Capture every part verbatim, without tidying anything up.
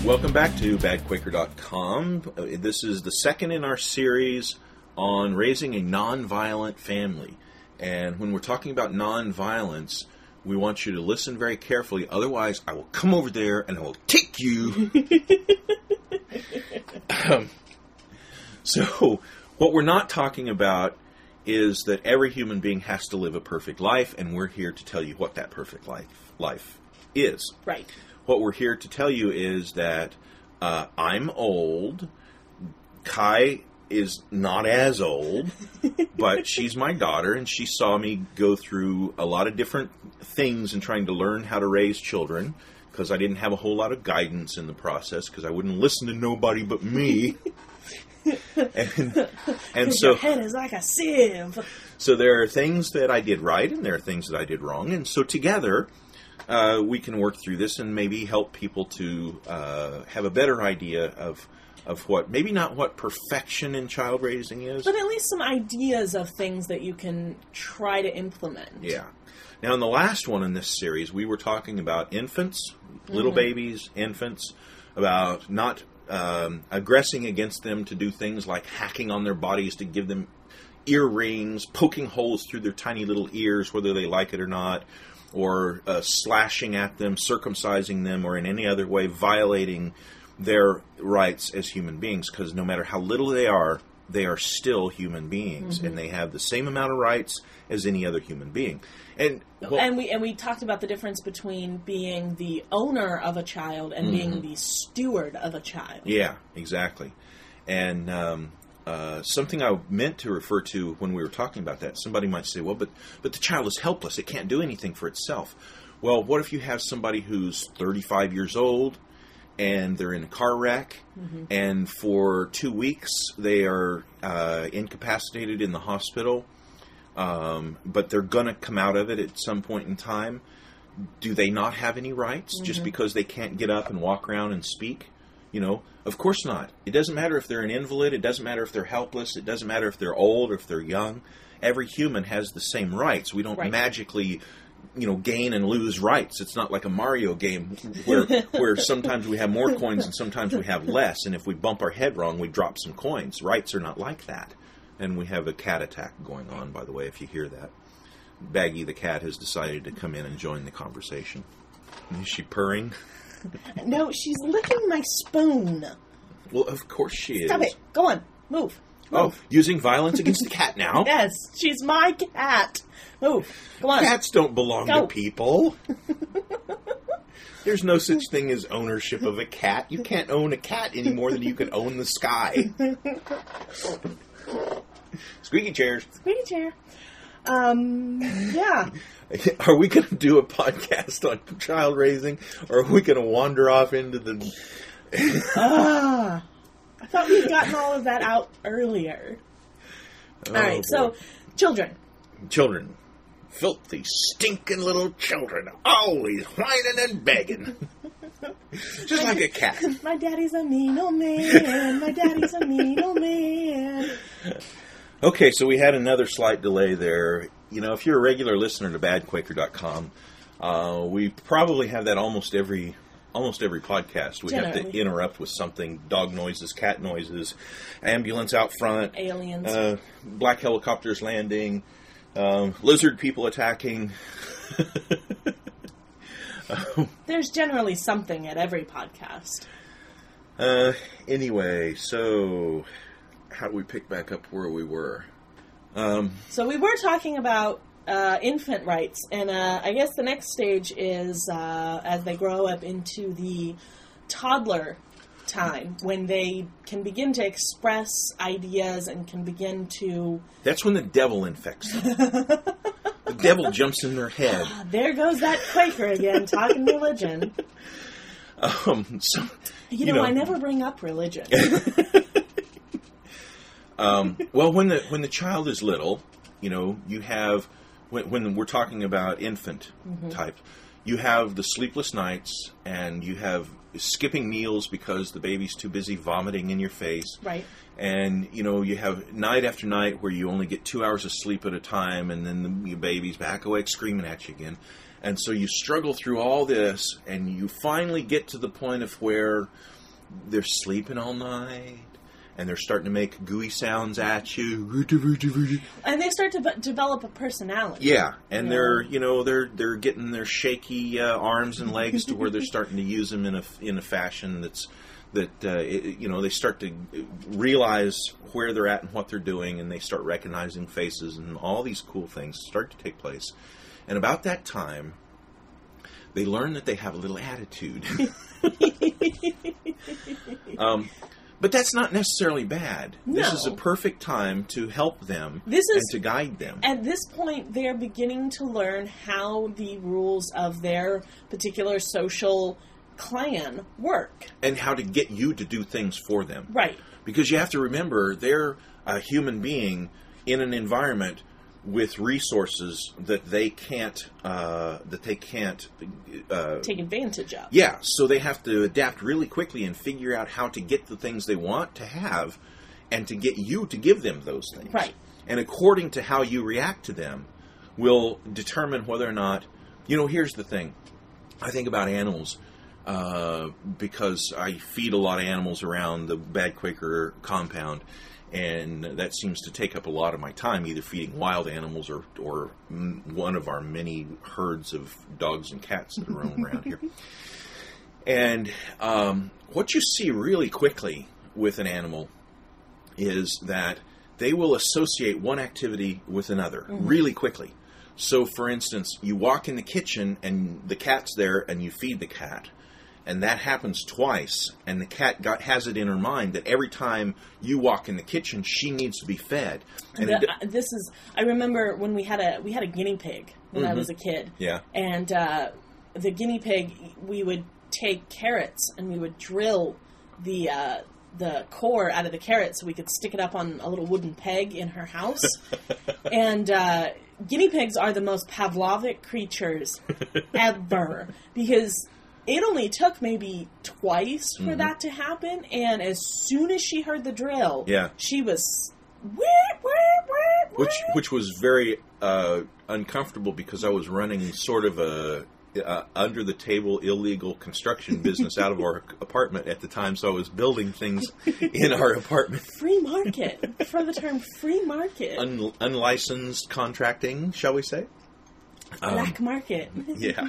Welcome back to bad quaker dot com. This is the second in our series on raising a non-violent family. And when we're talking about non-violence, we want you to listen very carefully. Otherwise, I will come over there and I will take you. um, so, what we're not talking about is that every human being has to live a perfect life, and we're here to tell you what that perfect life life is. Right. What we're here to tell you is that uh, I'm old. Kai is not as old, but she's my daughter, and she saw me go through a lot of different things in trying to learn how to raise children, because I didn't have a whole lot of guidance in the process, because I wouldn't listen to nobody but me. and and so your head is like a sieve. So there are things that I did right, and there are things that I did wrong, and so together uh, we can work through this and maybe help people to uh, have a better idea of of what, maybe not what perfection in child raising is, but at least some ideas of things that you can try to implement. Yeah. Now, in the last one in this series, we were talking about infants, little mm-hmm. babies, infants, about not um, aggressing against them to do things like hacking on their bodies to give them earrings, poking holes through their tiny little ears, whether they like it or not, or uh, slashing at them, circumcising them, or in any other way violating their rights as human beings, because no matter how little they are, they are still human beings, mm-hmm. and they have the same amount of rights as any other human being. And well, and we and we talked about the difference between being the owner of a child and mm-hmm. being the steward of a child. Yeah, exactly. And um, uh, something I meant to refer to when we were talking about that, somebody might say, well, but but the child is helpless. It can't do anything for itself. Well, what if you have somebody who's thirty-five years old, and they're in a car wreck, mm-hmm. and for two weeks they are uh, incapacitated in the hospital, um, but they're going to come out of it at some point in time? Do they not have any rights mm-hmm. just because they can't get up and walk around and speak? You know, of course not. It doesn't matter if they're an invalid. It doesn't matter if they're helpless. It doesn't matter if they're old or if they're young. Every human has the same rights. We don't right. magically, you know, gain and lose rights. It's not like a Mario game where where sometimes we have more coins and sometimes we have less, and if we bump our head wrong, we drop some coins. Rights are not like that. And we have a cat attack going on, by the way, if you hear that. Baggy the cat has decided to come in and join the conversation. Is she purring? No, she's licking my spoon. Well, of course she is. Stop it. Go on. Move. Move. Oh, using violence against the cat now? Yes, she's my cat. Move. Go on. Cats don't belong Go. to people. There's no such thing as ownership of a cat. You can't own a cat any more than you can own the sky. Squeaky chairs. Squeaky chair. Um, yeah. Are we going to do a podcast on child raising, or are we going to wander off into the... Ah, I thought we'd gotten all of that out earlier. Oh, all right, boy. So, children. Children. Filthy, stinking little children. Always whining and begging. Just like a cat. My daddy's a mean old man. My daddy's a mean old man. Okay, so we had another slight delay there. You know, if you're a regular listener to bad quaker dot com, uh, we probably have that almost every almost every podcast. We Generally. have to interrupt with something: dog noises, cat noises, ambulance out front, aliens, uh, black helicopters landing, um, lizard people attacking. um, There's generally something at every podcast. Uh, anyway, so how do we pick back up where we were? Um, so we were talking about uh, infant rights, and uh, I guess the next stage is uh, as they grow up into the toddler time, when they can begin to express ideas and can begin to... That's when the devil infects them. The devil jumps in their head. Ah, there goes that Quaker again, talking religion. Um, so, you, you know, know, I never bring up religion. um, well, when the when the child is little, you know, you have, when, when we're talking about infant mm-hmm. type, you have the sleepless nights, and you have skipping meals because the baby's too busy vomiting in your face. Right. And, you know, you have night after night where you only get two hours of sleep at a time, and then the, your baby's back awake screaming at you again. And so you struggle through all this, and you finally get to the point of where they're sleeping all night, and they're starting to make gooey sounds at you. And they start to b- develop a personality. Yeah, and Yeah. they're, you know, they're they're getting their shaky uh, arms and legs to where they're starting to use them in a in a fashion that's that uh, it, you know, they start to realize where they're at and what they're doing, and they start recognizing faces, and all these cool things start to take place. And about that time, they learn that they have a little attitude. um, but that's not necessarily bad. No. This is a perfect time to help them This is- and to guide them. At this point, they're beginning to learn how the rules of their particular social clan work. And how to get you to do things for them. Right. Because you have to remember, they're a human being in an environment with resources that they can't uh, that they can't uh, Take advantage of. yeah, so they have to adapt really quickly and figure out how to get the things they want to have, and to get you to give them those things. Right. And according to how you react to them, will determine whether or not, you know. Here's the thing: I think about animals. Uh, because I feed a lot of animals around the Bad Quaker compound, and that seems to take up a lot of my time, either feeding wild animals or, or m- one of our many herds of dogs and cats that roam around here. And um, what you see really quickly with an animal is that they will associate one activity with another mm-hmm. really quickly. So, for instance, you walk in the kitchen and the cat's there and you feed the cat. And that happens twice, and the cat got, has it in her mind that every time you walk in the kitchen, she needs to be fed. And the, it, uh, this is. I remember when we had a we had a guinea pig when mm-hmm. I was a kid. Yeah. And uh, the guinea pig, we would take carrots and we would drill the uh, the core out of the carrot so we could stick it up on a little wooden peg in her house. And uh, guinea pigs are the most Pavlovic creatures ever, because it only took maybe twice for mm-hmm. that to happen, and as soon as she heard the drill, yeah. she was whip, whip, whip, which which was very uh, uncomfortable, because I was running sort of a uh, under the table illegal construction business out of our apartment at the time, so I was building things in our apartment. Free market, for the term free market, Un- unlicensed contracting, shall we say? Black um, market. Yeah.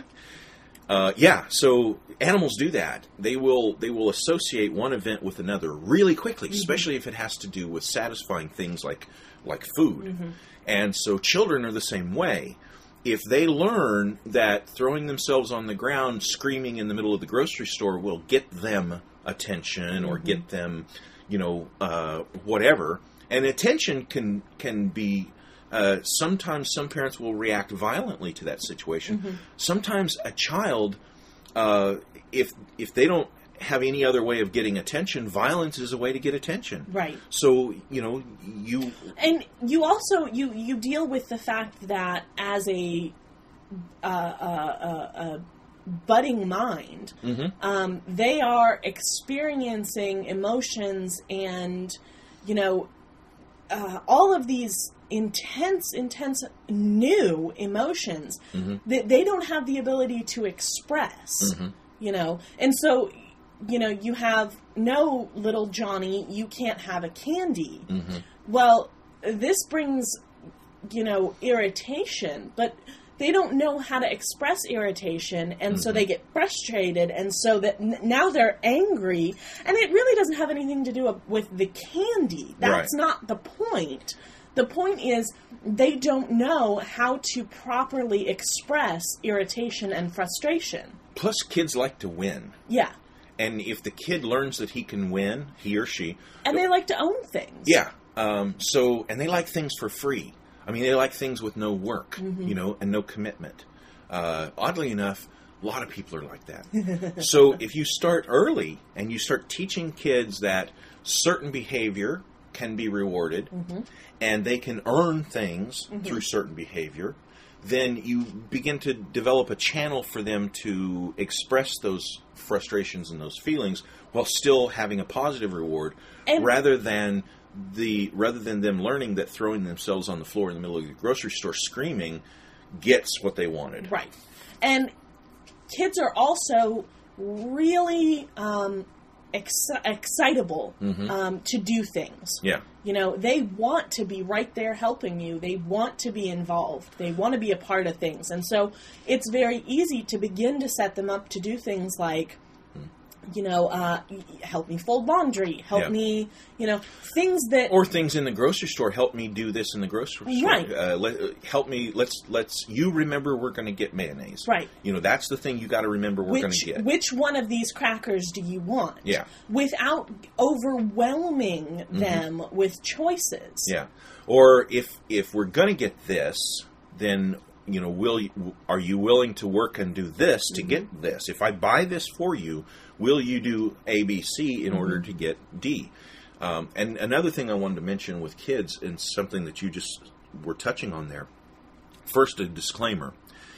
Uh, yeah, so animals do that. They will they will associate one event with another really quickly, mm-hmm. especially if it has to do with satisfying things like like food. Mm-hmm. And so children are the same way. If they learn that throwing themselves on the ground, screaming in the middle of the grocery store will get them attention mm-hmm. or get them, you know, uh, whatever. And attention can can be... Uh, sometimes some parents will react violently to that situation. Mm-hmm. Sometimes a child, uh, if if they don't have any other way of getting attention, violence is a way to get attention. Right. So, you know, you... And you also, you, you deal with the fact that as a, uh, uh, uh, a budding mind, mm-hmm. um, they are experiencing emotions and, you know, uh, all of these intense, intense new emotions mm-hmm. that they don't have the ability to express, mm-hmm. you know. And so, you know, you have no little Johnny, you can't have a candy. Mm-hmm. Well, this brings, you know, irritation, but they don't know how to express irritation, and mm-hmm. so they get frustrated, and so that n- now they're angry, and it really doesn't have anything to do with the candy. That's right. not the point. The point is they don't know how to properly express irritation and frustration. Plus, kids like to win. Yeah. And if the kid learns that he can win, he or she... And they like to own things. Yeah. Um, so, and they like things for free. I mean, they like things with no work, mm-hmm. you know, and no commitment. Uh, oddly enough, a lot of people are like that. So if you start early and you start teaching kids that certain behavior can be rewarded mm-hmm. and they can earn things mm-hmm. through certain behavior, then you begin to develop a channel for them to express those frustrations and those feelings while still having a positive reward, and rather than the rather than them learning that throwing themselves on the floor in the middle of the grocery store screaming gets what they wanted. Right. And kids are also really um, ex- excitable Mm-hmm. um, to do things. Yeah. You know, they want to be right there helping you. They want to be involved. They want to be a part of things. And so it's very easy to begin to set them up to do things like, you know, uh, help me fold laundry, help Yeah. me, you know, things that... Or things in the grocery store. Help me do this in the grocery store. Right. Uh, let, uh, help me. Let's let's. You remember we're going to get mayonnaise. Right. You know that's the thing you got to remember we're going Which, to get. which one of these crackers do you want? Yeah. Without overwhelming them with choices. Yeah. Or if if we're going to get this, then you know, will you, are you willing to work and do this to Mm-hmm. get this? If I buy this for you, will you do A, B, C in Mm-hmm. order to get D? Um, and another thing I wanted to mention with kids, and something that you just were touching on there. First, a disclaimer.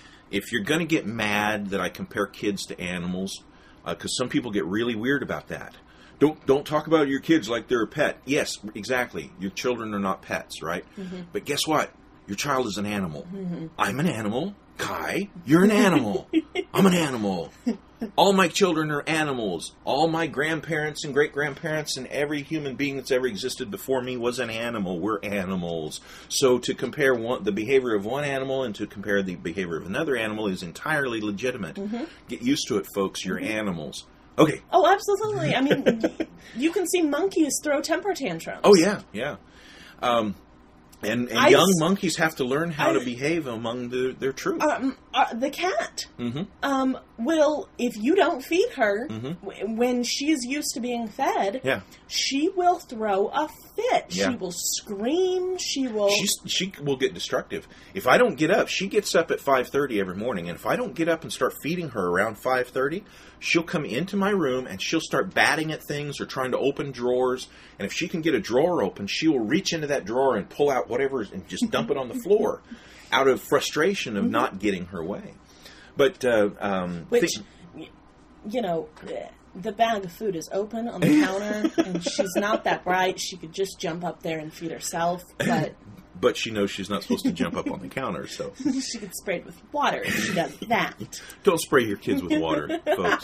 If you're going to get mad that I compare kids to animals, because uh, some people get really weird about that. Don't don't talk about your kids like they're a pet. Yes, exactly. Your children are not pets, right? Mm-hmm. But guess what? Your child is an animal. Mm-hmm. I'm an animal. Kai, you're an animal. I'm an animal. All my children are animals. All my grandparents and great-grandparents and every human being that's ever existed before me was an animal. We're animals. So to compare one, the behavior of one animal and to compare the behavior of another animal is entirely legitimate. Mm-hmm. Get used to it, folks. You're mm-hmm. animals. Okay. Oh, absolutely. I mean, you can see monkeys throw temper tantrums. Oh, yeah, yeah. Um, and and I young s- monkeys have to learn how I- to behave among the, their troop. Um, uh, the cat Mm-hmm. um, will, if you don't feed her Mhm. w- when she's used to being fed, Yeah. she will throw a fit. Yeah. She will scream. She will. She's, she will get destructive. If I don't get up, she gets up at five thirty every morning, and if I don't get up and start feeding her around five thirty, she'll come into my room and she'll start batting at things or trying to open drawers. And if she can get a drawer open, she will reach into that drawer and pull out whatever and just dump it on the floor out of frustration of not getting her way. But, uh, um... Which, thi- y- you know, the bag of food is open on the counter, and she's not that bright. She could just jump up there and feed herself, but but she knows she's not supposed to jump up on the counter, so... she could spray it with water if she does that. Don't spray your kids with water, folks.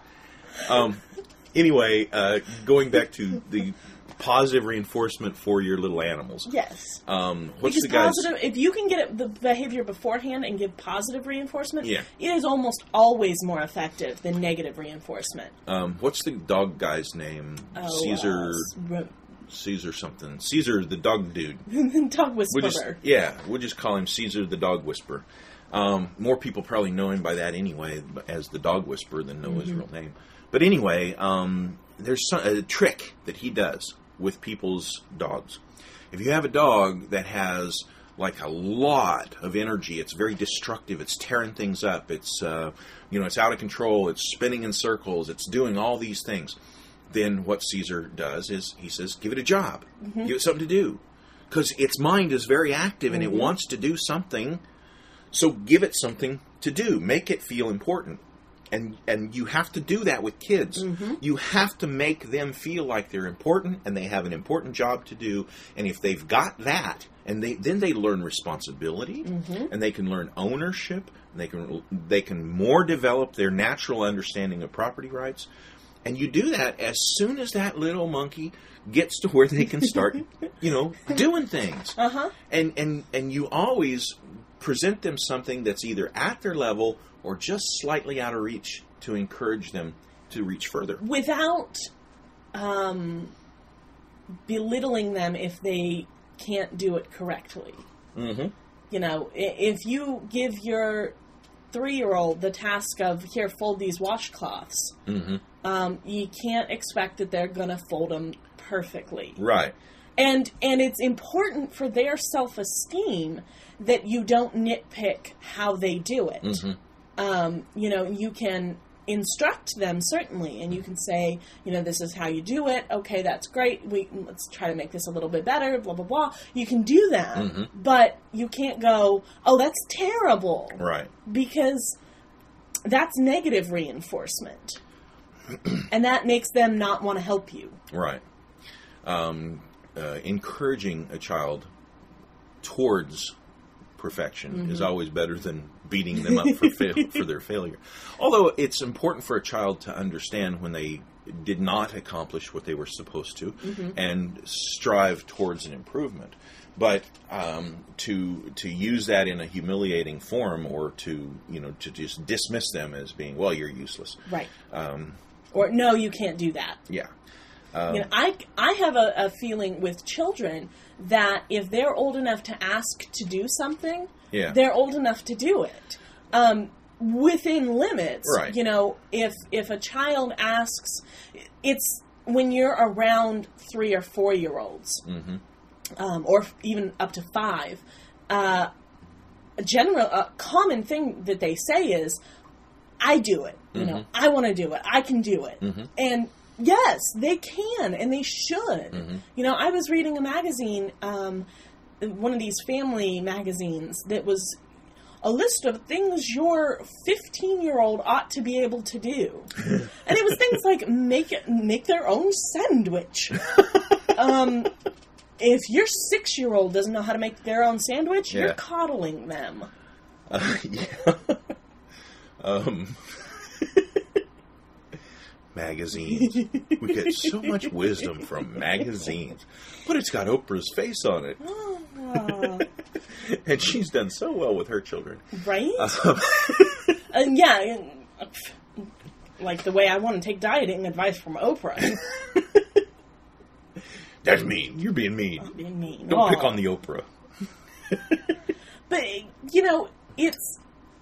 Um, anyway, uh, going back to the positive reinforcement for your little animals. Yes. Um, what's Because the guy's... positive, if you can get it, the behavior beforehand and give positive reinforcement, Yeah. it is almost always more effective than negative reinforcement. Um, what's the dog guy's name? Oh, Caesar... uh, Caesar something. Caesar the dog dude. dog We'll whisperer. just, yeah, we'll just call him Caesar the dog whisperer. Um, more people probably know him by that anyway, as the dog whisperer, than know his real name. But anyway, um, there's some, a trick that he does with people's dogs. If you have a dog that has like a lot of energy, it's very destructive, it's tearing things up, it's uh, you know, it's out of control, it's spinning in circles, it's doing all these things, then what Caesar does is he says, give it a job, Mm-hmm. give it something to do, because its mind is very active and Mm-hmm. it wants to do something. So give it something to do, make it feel important. And and you have to do that with kids. Mm-hmm. You have to make them feel like they're important and they have an important job to do. And if they've got that, and they then they learn responsibility, Mm-hmm. and they can learn ownership, and they can they can more develop their natural understanding of property rights. And you do that as soon as that little monkey gets to where they can start, you know, doing things. Uh-huh. And and and you always present them something that's either at their level or just slightly out of reach to encourage them to reach further. Without um, belittling them if they can't do it correctly. Mm-hmm. You know, i- if you give your three-year-old the task of, here, fold these washcloths, Mm-hmm. um, you can't expect that they're going to fold them perfectly. Right. And and it's important for their self-esteem that you don't nitpick how they do it. Mm-hmm. Um, you know, you can instruct them, certainly, and you can say, you know, this is how you do it. Okay, that's great. We let's try to make this a little bit better, blah, blah, blah. You can do that, Mm-hmm. but you can't go, oh, that's terrible. Right. Because that's negative reinforcement. And that makes them not want to help you. Right. Um, uh, encouraging a child towards perfection Mm-hmm. is always better than beating them up for fail, for their failure. Although it's important for a child to understand when they did not accomplish what they were supposed to, mm-hmm. and strive towards an improvement. But um, to to use that in a humiliating form, or to you know to just dismiss them as being, well, you're useless, Right. Um, Or, no, you can't do that. yeah. Um, You know, I, I have a, a feeling with children that if they're old enough to ask to do something, Yeah. they're old enough to do it. Um, within limits. Right. You know, if if a child asks, it's when you're around three or four year olds, mhm. um, or even up to five, uh, a general, a common thing that they say is, I do it. You know, Mhm. I want to do it. I can do it. Mhm. And yes, they can, and they should. Mhm. You know, I was reading a magazine, um, one of these family magazines, that was a list of things your fifteen-year-old ought to be able to do. And it was things like make it, make their own sandwich. um, if your six-year-old doesn't know how to make their own sandwich, Yeah. you're coddling them. Uh, yeah. um, magazines. We get so much wisdom from magazines. But it's got Oprah's face on it. Oh, And she's done so well with her children. right? Um, And yeah, and, like the way I want to take dieting advice from Oprah. That's mean. You're being mean. I'm being mean. Don't pick Aw. on the Oprah. But, you know, it's...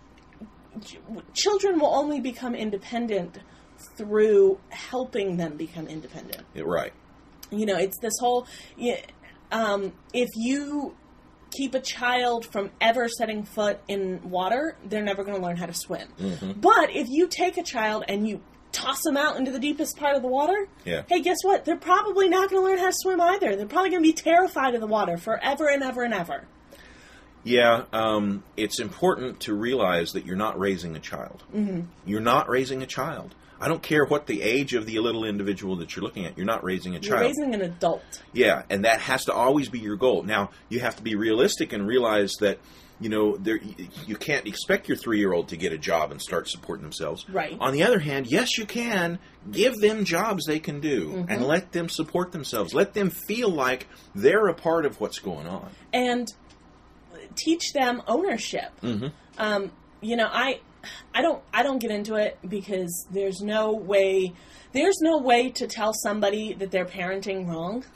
Children will only become independent through helping them become independent. Yeah, right. You know, it's this whole... yeah, Um, if you keep a child from ever setting foot in water, they're never going to learn how to swim. Mhm. But if you take a child and you toss them out into the deepest part of the water, Yeah. hey, guess what? They're probably not going to learn how to swim either. They're probably going to be terrified of the water forever and ever and ever. Yeah, um, it's important to realize that you're not raising a child. Mm-hmm. You're not raising a child. I don't care what the age of the little individual that you're looking at. You're not raising a You're child. raising an adult. Yeah, and that has to always be your goal. Now, you have to be realistic and realize that, you know, there you can't expect your three-year-old to get a job and start supporting themselves. Right. On the other hand, yes, you can. Give them jobs they can do, Mm-hmm. and let them support themselves. Let them feel like they're a part of what's going on. And teach them ownership. Mm-hmm. Um, you know, I, I don't, I don't get into it because there's no way, there's no way to tell somebody that they're parenting wrong,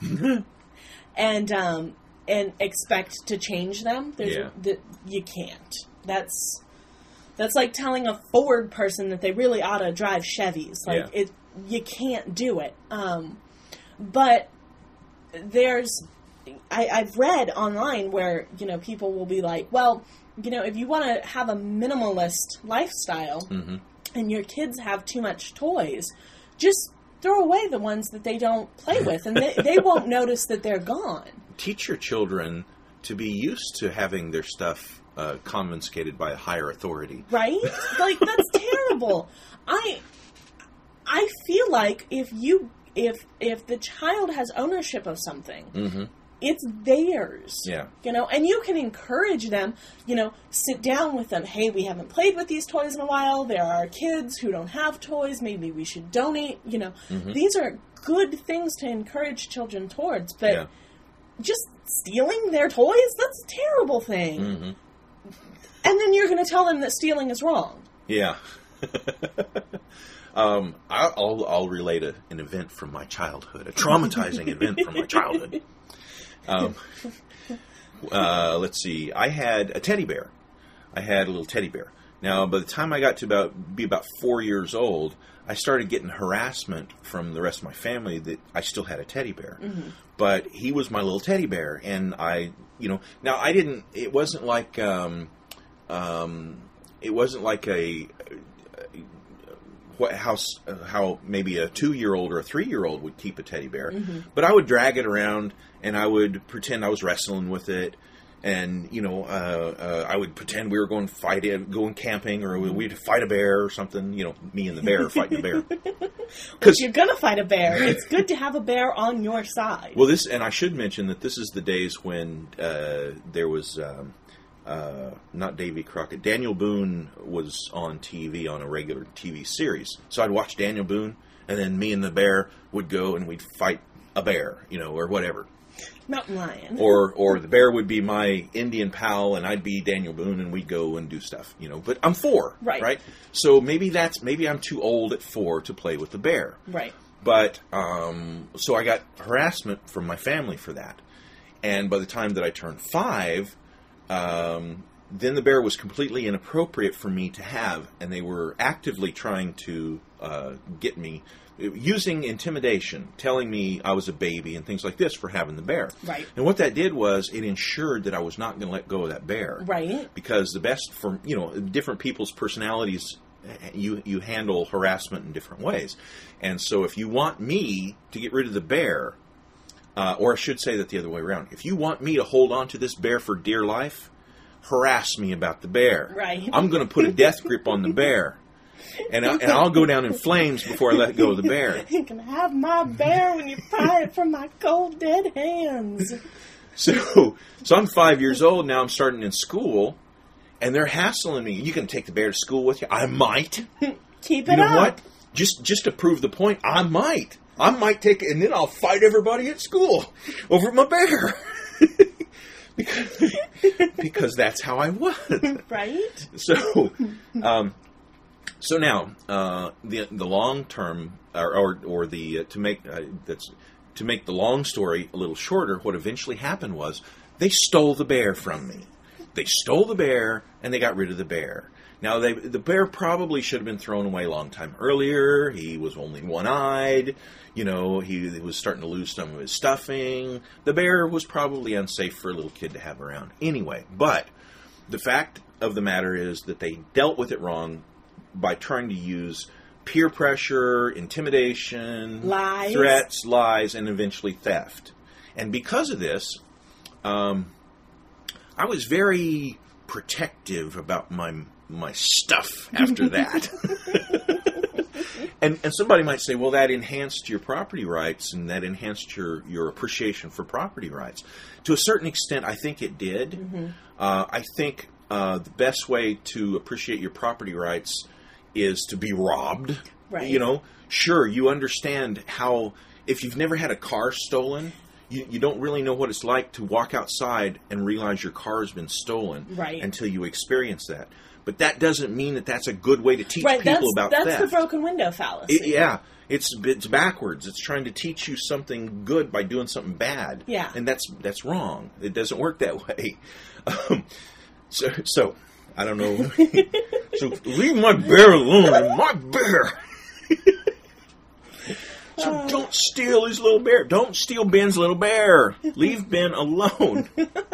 and um, and expect to change them. There's Yeah. that you can't. That's that's like telling a Ford person that they really ought to drive Chevys. Like Yeah. it, you can't do it. Um, but there's. I, I've read online where, you know, people will be like, well, you know, if you want to have a minimalist lifestyle Mm-hmm. and your kids have too much toys, just throw away the ones that they don't play with and they, they won't notice that they're gone. Teach your children to be used to having their stuff uh, confiscated by a higher authority. Right? Like, that's terrible. I I feel like if you if if the child has ownership of something, Mm-hmm. it's theirs. Yeah. You know, and you can encourage them, you know, sit down with them. Hey, we haven't played with these toys in a while. There are kids who don't have toys. Maybe we should donate. You know, Mhm. these are good things to encourage children towards. But Yeah. just stealing their toys, that's a terrible thing. Mm-hmm. And then you're going to tell them that stealing is wrong. Yeah. um, I'll, I'll, I'll relate a, an event from my childhood, a traumatizing event from my childhood. Um, uh, let's see. I had a teddy bear. I had a little teddy bear. Now, by the time I got to about be about four years old, I started getting harassment from the rest of my family that I still had a teddy bear. Mm-hmm. But he was my little teddy bear, and I, you know, now I didn't. It wasn't like, um, um, it wasn't like a. What how how maybe a two year old or a three year old would keep a teddy bear, Mm-hmm. but I would drag it around and I would pretend I was wrestling with it, and you know uh, uh, I would pretend we were going fight it, going camping, or we'd fight a bear or something. You know, me and the bear fighting a bear. If you're going to fight a bear, it's good to have a bear on your side. Well, this, and I should mention that this is the days when uh, there was um, uh, not Davy Crockett. Daniel Boone was on T V on a regular T V series. So I'd watch Daniel Boone, and then me and the bear would go and we'd fight a bear, you know, or whatever. Mountain lion. Or or the bear would be my Indian pal, and I'd be Daniel Boone, and we'd go and do stuff, you know. But I'm four, right? Right. So maybe that's maybe I'm too old at four to play with the bear, right? But um, so I got harassment from my family for that, and by the time that I turned five, um, then the bear was completely inappropriate for me to have, and they were actively trying to uh, get me. Using intimidation, telling me I was a baby and things like this for having the bear. Right. And what that did was it ensured that I was not going to let go of that bear. Right. Because the best for, you know, different people's personalities, you you handle harassment in different ways. And so if you want me to get rid of the bear, uh, or I should say that the other way around, if you want me to hold on to this bear for dear life, harass me about the bear. Right. I'm going to put a death grip on the bear. And, I, and I'll go down in flames before I let go of the bear. You can have my bear when you pry it from my cold, dead hands. So, so I'm five years old now. I'm starting in school, and they're hassling me. You can take the bear to school with you. I might. Keep it you know up. what? Just, just to prove the point, I might. I might take it, and then I'll fight everybody at school over my bear. because, because that's how I was. Right? So, um... So now, uh, the the long term, or or, or the uh, to make uh, that's to make the long story a little shorter. What eventually happened was they stole the bear from me. They stole the bear and they got rid of the bear. Now they the bear probably should have been thrown away a long time earlier. He was only one eyed. You know, he, he was starting to lose some of his stuffing. The bear was probably unsafe for a little kid to have around anyway. But the fact of the matter is that they dealt with it wrong by trying to use peer pressure, intimidation, lies. threats, lies, and eventually theft. And because of this, um, I was very protective about my my stuff after that. and and somebody might say, well, that enhanced your property rights and that enhanced your, your appreciation for property rights. To a certain extent, I think it did. Mm-hmm. Uh, I think uh, the best way to appreciate your property rights is to be robbed. Right. You know, sure, you understand how, if you've never had a car stolen, you, you don't really know what it's like to walk outside and realize your car has been stolen right. until you experience that. But that doesn't mean that that's a good way to teach right, people that's, about that's theft. That's the broken window fallacy. It, yeah. It's it's backwards. It's trying to teach you something good by doing something bad. Yeah. And that's that's wrong. It doesn't work that way. Um, so, so, I don't know. So, leave my bear alone. My bear. So, uh, don't steal his little bear. Don't steal Ben's little bear. Leave Ben alone.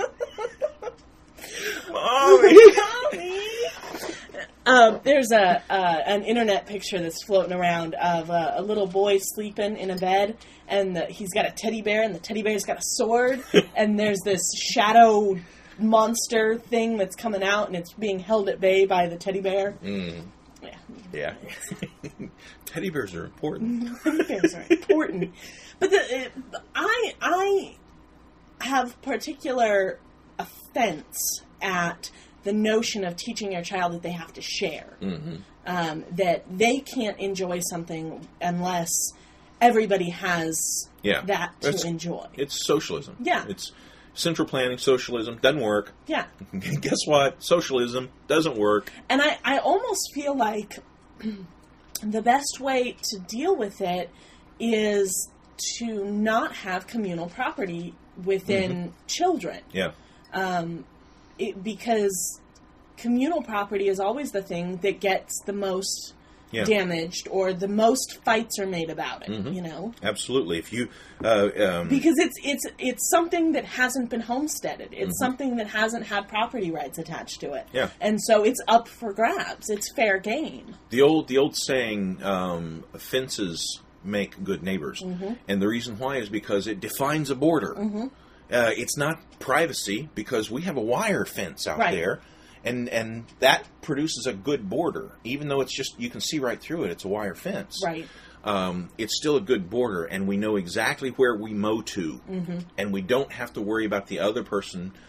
Mommy. Mommy. Um, there's a uh, an internet picture that's floating around of uh, a little boy sleeping in a bed, and the, he's got a teddy bear, and the teddy bear's got a sword, and there's this shadow monster thing that's coming out, and it's being held at bay by the teddy bear. Mm. Yeah. Yeah. Teddy bears are important. Teddy bears are important. But the, uh, I I have particular offense at the notion of teaching your child that they have to share. Mm-hmm. Um, that they can't enjoy something unless everybody has yeah. that to it's, enjoy. It's socialism. Yeah. It's central planning, socialism, doesn't work. Yeah. Guess what? Socialism doesn't work. And I, I almost feel like the best way to deal with it is to not have communal property within mm-hmm. children. Yeah. Um, it, because communal property is always the thing that gets the most yeah. damaged, or the most fights are made about it. Mm-hmm. You know, absolutely. If you uh, um, because it's it's it's something that hasn't been homesteaded. It's mm-hmm. something that hasn't had property rights attached to it. Yeah, and so it's up for grabs. It's fair game. The old the old saying, um, fences make good neighbors, mm-hmm. and the reason why is because it defines a border. Mm-hmm. Uh, it's not privacy, because we have a wire fence out right. there, and and that produces a good border. Even though it's just, you can see right through it, it's a wire fence. Right. Um, it's still a good border, and we know exactly where we mow to, mm-hmm. and we don't have to worry about the other person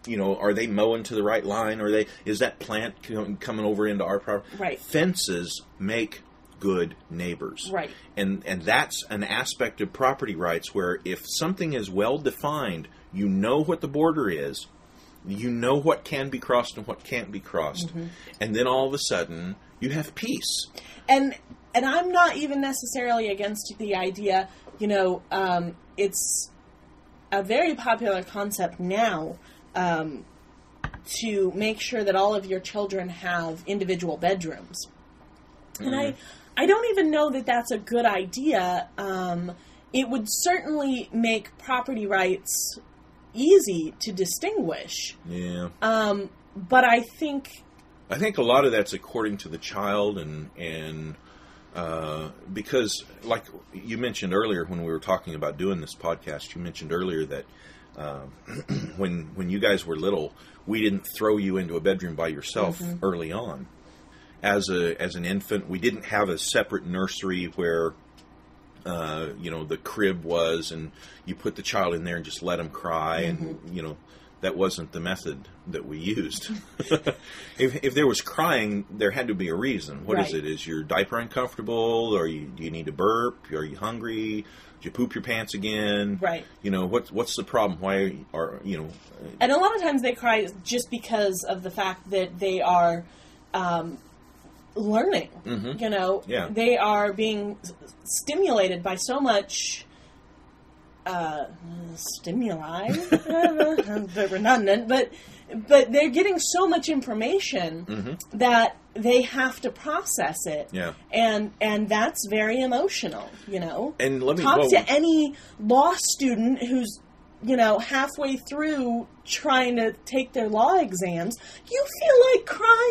you know, are they mowing to the right line? Are they, is that plant coming over into our property? Right. Fences make good neighbors. Right. And and that's an aspect of property rights where if something is well defined, you know what the border is, you know what can be crossed and what can't be crossed, mm-hmm. and then all of a sudden you have peace. And and I'm not even necessarily against the idea, you know, um, it's a very popular concept now um, to make sure that all of your children have individual bedrooms. And mm-hmm. I I don't even know that that's a good idea. Um, it would certainly make property rights easy to distinguish. Yeah. Um, but I think... I think a lot of that's according to the child and... and uh, because, like you mentioned earlier when we were talking about doing this podcast, you mentioned earlier that uh, when when you guys were little, we didn't throw you into a bedroom by yourself mm-hmm. early on. As a as an infant, we didn't have a separate nursery where, uh, you know, the crib was, and you put the child in there and just let them cry, mm-hmm. and you know, that wasn't the method that we used. if if there was crying, there had to be a reason. What right. is it? Is your diaper uncomfortable, or you, do you need to burp? Are you hungry? Did you poop your pants again? Right. You know, what's what's the problem? Why are you know? And a lot of times they cry just because of the fact that they are. Um, learning, mm-hmm. you know, yeah. they are being stimulated by so much uh, stimuli, they're redundant, but but they're getting so much information mm-hmm. that they have to process it, yeah. and and that's very emotional, you know. And let me talk well, to any law student who's you know, halfway through trying to take their law exams, you feel like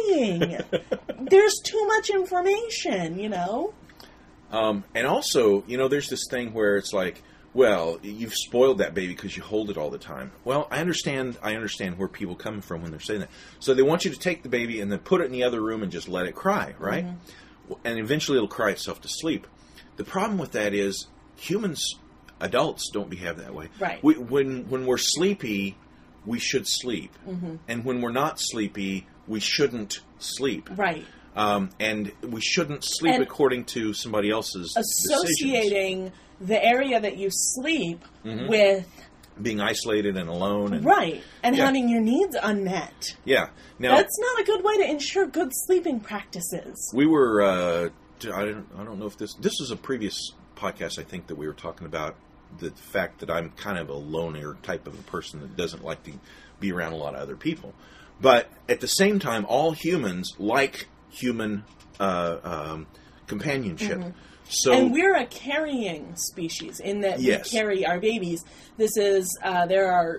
crying. There's too much information, you know? Um, and also, you know, there's this thing where it's like, well, you've spoiled that baby because you hold it all the time. Well, I understand I understand where people come from when they're saying that. So they want you to take the baby and then put it in the other room and just let it cry, right? Mm-hmm. And eventually it'll cry itself to sleep. The problem with that is humans... Adults don't behave that way. Right. We, when when we're sleepy, we should sleep, mm-hmm. and when we're not sleepy, we shouldn't sleep. Right. Um, and we shouldn't sleep and according to somebody else's associating decisions. The area that you sleep mm-hmm. with being isolated and alone, and, right, and yeah. having your needs unmet. Yeah. Now that's not a good way to ensure good sleeping practices. We were. Uh, I don't. I don't know if this. This was a previous podcast. I think that we were talking about. The fact that I'm kind of a loner type of a person that doesn't like to be around a lot of other people. But at the same time, all humans like human uh, um, companionship. Mm-hmm. So, and we're a carrying species in that yes. we carry our babies. This is, uh, there are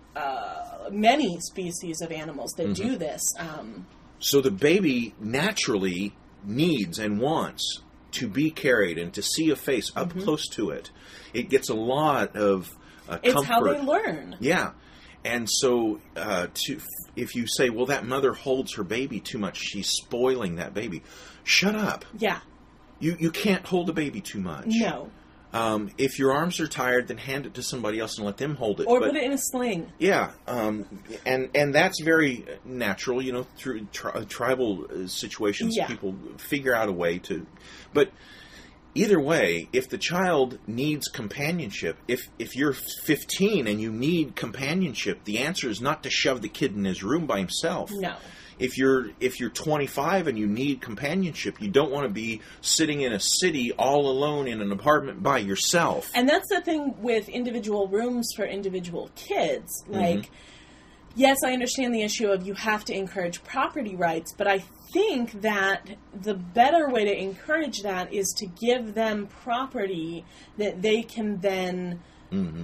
uh, many species of animals that mm-hmm. do this. Um, so the baby naturally needs and wants to be carried and to see a face up mm-hmm. close to it. It gets a lot of uh, it's comfort. It's how they learn. Yeah. And so uh, to, if you say, well, that mother holds her baby too much, she's spoiling that baby. Shut up. Yeah. You you can't hold a baby too much. No. Um, if your arms are tired, then hand it to somebody else and let them hold it. Or but, put it in a sling. Yeah. Um, and, and that's very natural, you know, through tri- tribal situations, yeah. people figure out a way to... But... Either way, if the child needs companionship, if if you're fifteen and you need companionship, the answer is not to shove the kid in his room by himself. No. If you're if you're twenty-five and you need companionship, you don't want to be sitting in a city all alone in an apartment by yourself. And that's the thing with individual rooms for individual kids. Like, mm-hmm. yes, I understand the issue of you have to encourage property rights, but I think that the better way to encourage that is to give them property that they can then mm-hmm.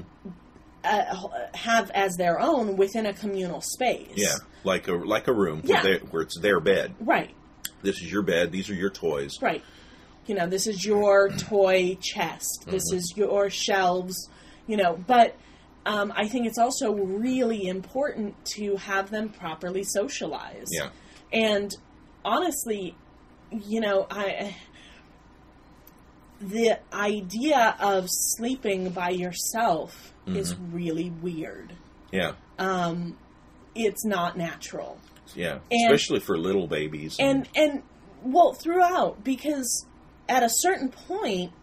uh, have as their own within a communal space. Yeah, like a like a room yeah. where, where it's their bed. Right. This is your bed. These are your toys. Right. You know, this is your toy chest. This mm-hmm. is your shelves. You know, but um, I think it's also really important to have them properly socialized. Yeah. And honestly, you know, I the idea of sleeping by yourself mm-hmm. is really weird. Yeah. Um, it's not natural. Yeah, and, especially for little babies. And, and, and, well, throughout, because at a certain point,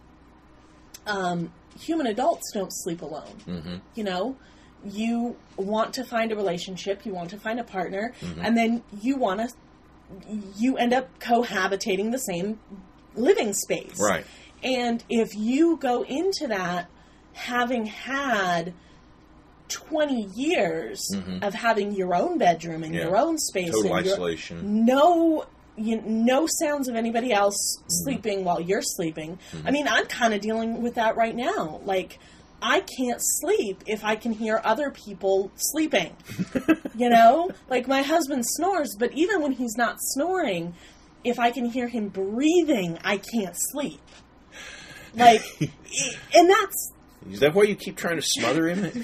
um, human adults don't sleep alone. Mm-hmm. You know? You want to find a relationship, you want to find a partner, mm-hmm. and then you want to, you end up cohabitating the same living space. Right. And if you go into that having had twenty years mm-hmm. of having your own bedroom and yeah. your own space, total and isolation, no, you, no sounds of anybody else mm-hmm. sleeping while you're sleeping. Mm-hmm. I mean, I'm kind of dealing with that right now. Like, I can't sleep if I can hear other people sleeping. You know? Like, my husband snores, but even when he's not snoring, if I can hear him breathing, I can't sleep. Like, and that's... Is that why you keep trying to smother him?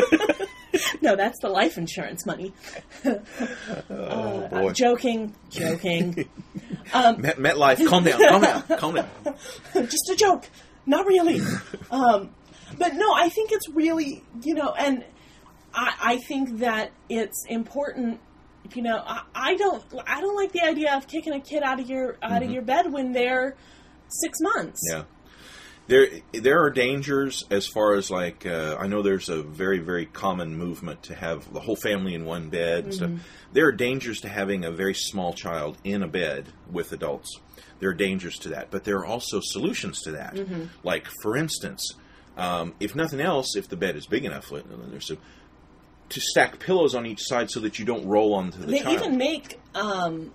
No, that's the life insurance money. Oh, uh, boy. I'm joking. Joking. um, Met, MetLife, calm down, calm down, calm down. Just a joke. Not really. Um... But no, I think it's really, you know, and I, I think that it's important, you know, I, I don't, I don't like the idea of kicking a kid out of your, out mm-hmm. of your bed when they're six months. Yeah. There, there are dangers as far as like, uh, I know there's a very, very common movement to have the whole family in one bed and mm-hmm. stuff. There are dangers to having a very small child in a bed with adults. There are dangers to that, but there are also solutions to that. Mm-hmm. Like, for instance, Um, if nothing else, if the bed is big enough, there's a, to stack pillows on each side so that you don't roll onto the they child. They even make, um,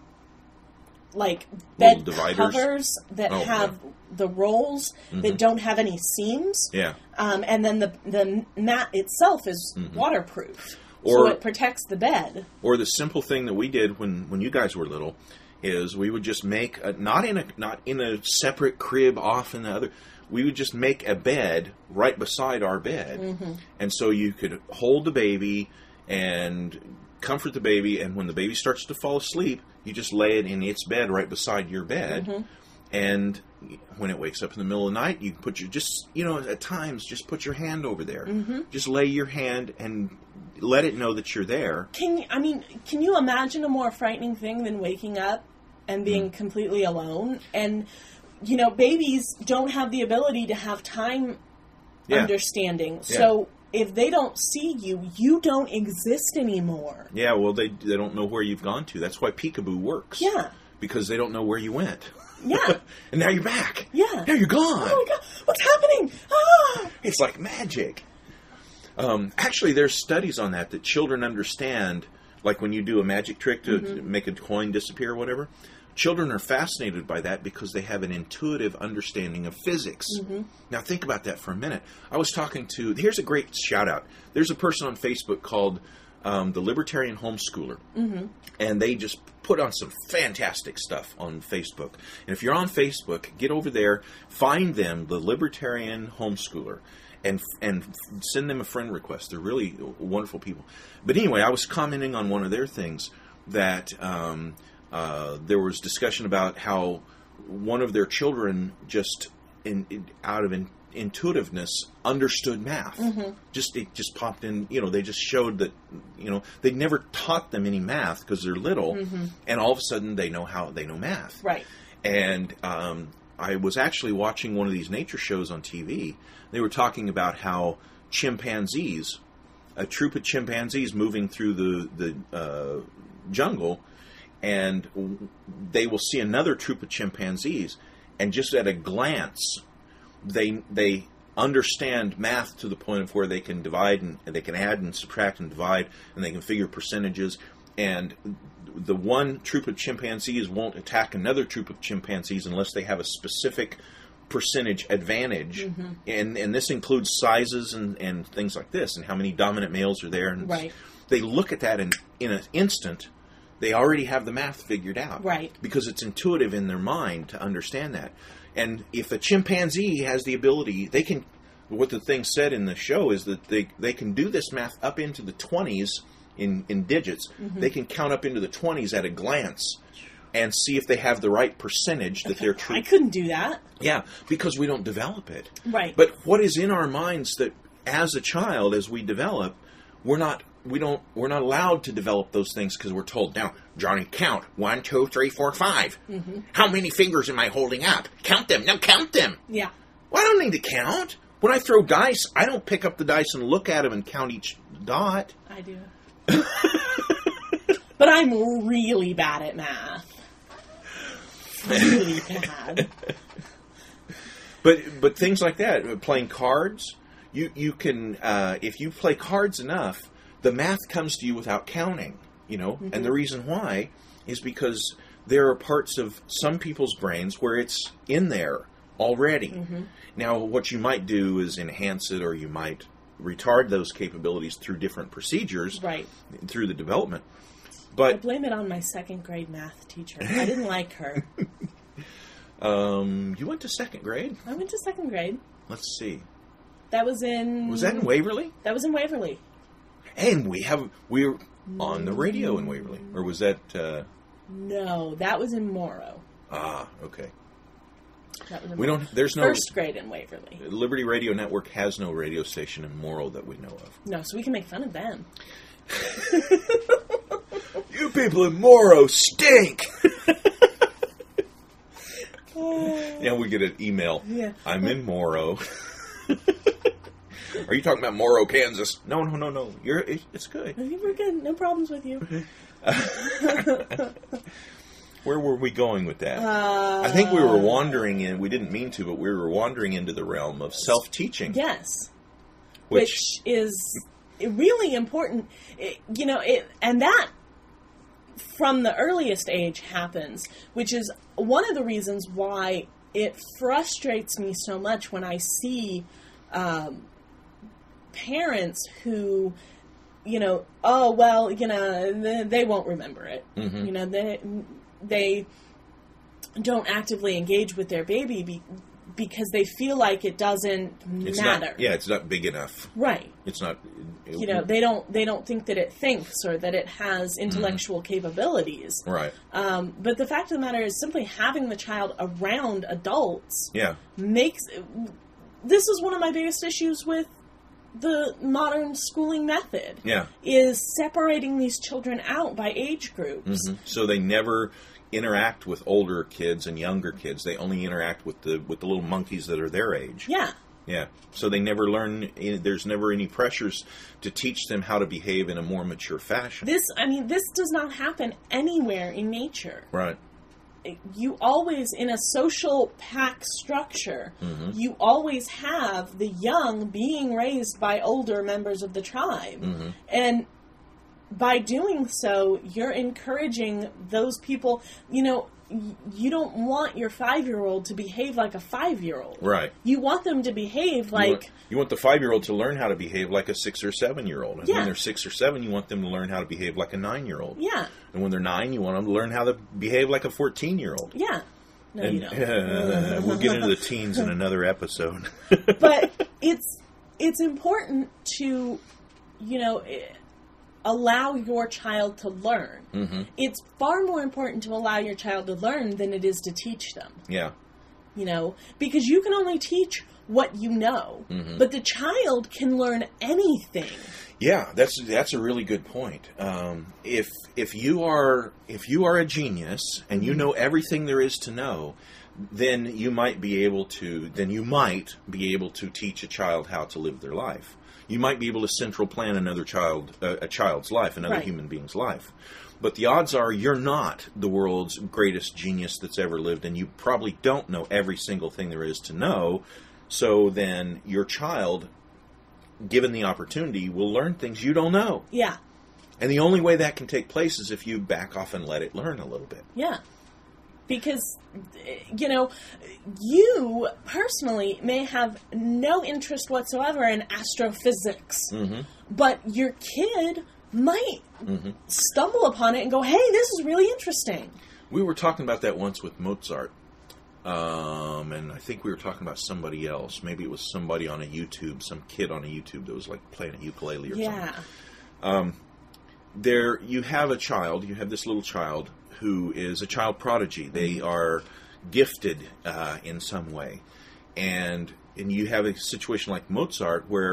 like, bed dividers. covers that oh, have yeah. the rolls mm-hmm. that don't have any seams. Yeah. Um, and then the the mat itself is mm-hmm. waterproof. Or, so it protects the bed. Or the simple thing that we did when, when you guys were little is we would just make, a, not in a not in a separate crib off in the other... We would just make a bed right beside our bed. Mm-hmm. And so you could hold the baby and comfort the baby. And when the baby starts to fall asleep, you just lay it in its bed right beside your bed. Mm-hmm. And when it wakes up in the middle of the night, you can put your, just, you know, at times, just put your hand over there. Mm-hmm. Just lay your hand and let it know that you're there. Can you, I mean, can you imagine a more frightening thing than waking up and being mm. completely alone? And... You know, babies don't have the ability to have time yeah. understanding. Yeah. So if they don't see you, you don't exist anymore. Yeah, well, they they don't know where you've gone to. That's why Peekaboo works. Yeah. Because they don't know where you went. Yeah. And now you're back. Yeah. Now you're gone. Oh, my God. What's happening? Ah! It's like magic. Um, actually, there's studies on that, that children understand, like when you do a magic trick to, mm-hmm. to make a coin disappear or whatever. Children are fascinated by that because they have an intuitive understanding of physics. Mm-hmm. Now, think about that for a minute. I was talking to... Here's a great shout-out. There's a person on Facebook called um, the Libertarian Homeschooler. Mm-hmm. And they just put on some fantastic stuff on Facebook. And if you're on Facebook, get over there, find them, the Libertarian Homeschooler, and and send them a friend request. They're really wonderful people. But anyway, I was commenting on one of their things that... Um, Uh, there was discussion about how one of their children just, in, in, out of in, intuitiveness, understood math. Mm-hmm. Just it just popped in. You know, they just showed that. You know, they never taught them any math because they're little, mm-hmm. and all of a sudden they know how they know math. Right. And um, I was actually watching one of these nature shows on T V. They were talking about how chimpanzees, a troop of chimpanzees moving through the the uh, jungle. And they will see another troop of chimpanzees, and just at a glance, they they understand math to the point of where they can divide and, and they can add and subtract and divide, and they can figure percentages. And the one troop of chimpanzees won't attack another troop of chimpanzees unless they have a specific percentage advantage, mm-hmm. and and this includes sizes and, and things like this, and how many dominant males are there. And right. They look at that, and in an instant, they already have the math figured out. Right. Because it's intuitive in their mind to understand that. And if a chimpanzee has the ability, they can, what the thing said in the show is that they, they can do this math up into the twenties in, in digits. Mm-hmm. They can count up into the twenties at a glance and see if they have the right percentage that okay. they're true. I couldn't do that. Yeah, because we don't develop it. Right. But what is in our minds that as a child, as we develop, we're not we don't, we're not allowed to develop those things because we're told, now, Johnny, count. One, two, three, four, five. Mm-hmm. How many fingers am I holding up? Count them. Now count them. Yeah. Well, I don't need to count. When I throw dice, I don't pick up the dice and look at them and count each dot. I do. But I'm really bad at math. Really bad. But but things like that, playing cards, you, you can, uh, if you play cards enough, the math comes to you without counting, you know. Mm-hmm. And the reason why is because there are parts of some people's brains where it's in there already. Mm-hmm. Now, what you might do is enhance it, or you might retard those capabilities through different procedures, right, through the development. But I blame it on my second grade math teacher. I didn't like her. um, you went to second grade? I went to second grade. Let's see. That was in... Was that in Waverly? That was in Waverly. And we have... We were on the radio in Waverly. Or was that... Uh... No, that was in Morrow. Ah, okay. That was in we Morrow. don't... There's no... First grade in Waverly. Liberty Radio Network has no radio station in Morrow that we know of. No, so we can make fun of them. You people in Morrow stink! Yeah, we get an email. Yeah. I'm in Morrow. Are you talking about Morrow, Kansas? No, no, no, no. You're. It, it's good. We're good. No problems with you. Where were we going with that? Uh, I think we were wandering in. We didn't mean to, but we were wandering into the realm of self-teaching. Yes, which, which is really important. It, you know, it, and that from the earliest age happens, which is one of the reasons why it frustrates me so much when I see um, parents who, you know, oh, well, you know, they, they won't remember it. Mm-hmm. You know, they they don't actively engage with their baby be, because they feel like it doesn't it's matter. Not, yeah, it's not big enough. Right. It's not. It, you know, they don't they don't think that it thinks or that it has intellectual mm-hmm. capabilities. Right. Um, but the fact of the matter is, simply having the child around adults yeah. makes. This is one of my biggest issues with the modern schooling method. Yeah. Is separating these children out by age groups. Mm-hmm. So they never interact with older kids and younger kids. They only interact with the with the little monkeys that are their age. Yeah. Yeah. So they never learn, there's never any pressures to teach them how to behave in a more mature fashion. This, I mean, this does not happen anywhere in nature. Right. You always, in a social pack structure, mm-hmm. you always have the young being raised by older members of the tribe. Mm-hmm. And by doing so, you're encouraging those people, you know, you don't want your five-year-old to behave like a five-year-old. Right. You want them to behave like... You want, you want the five-year-old to learn how to behave like a six- or seven-year-old. And yeah. when they're six or seven, you want them to learn how to behave like a nine-year-old. Yeah. And when they're nine, you want them to learn how to behave like a fourteen-year-old. Yeah. No, and, you don't. Uh, we'll get into the teens in another episode. But it's it's important to, you know... allow your child to learn. Mm-hmm. It's far more important to allow your child to learn than it is to teach them. Yeah. You know, because you can only teach what you know, mm-hmm. but the child can learn anything. Yeah, that's that's a really good point. Um, if if you are if you are a genius and you know everything there is to know, then you might be able to then you might be able to teach a child how to live their life. You might be able to central plan another child, uh, a child's life, another right. human being's life. But the odds are you're not the world's greatest genius that's ever lived, and you probably don't know every single thing there is to know. So then your child, given the opportunity, will learn things you don't know. Yeah. And the only way that can take place is if you back off and let it learn a little bit. Yeah. Because, you know, you personally may have no interest whatsoever in astrophysics, mm-hmm. but your kid might mm-hmm. stumble upon it and go, hey, this is really interesting. We were talking about that once with Mozart, um, and I think we were talking about somebody else. Maybe it was somebody on a YouTube, some kid on a YouTube that was like playing a ukulele or yeah. something. Um, there, you have a child, you have this little child, who is a child prodigy. They are gifted uh, in some way. And and you have a situation like Mozart where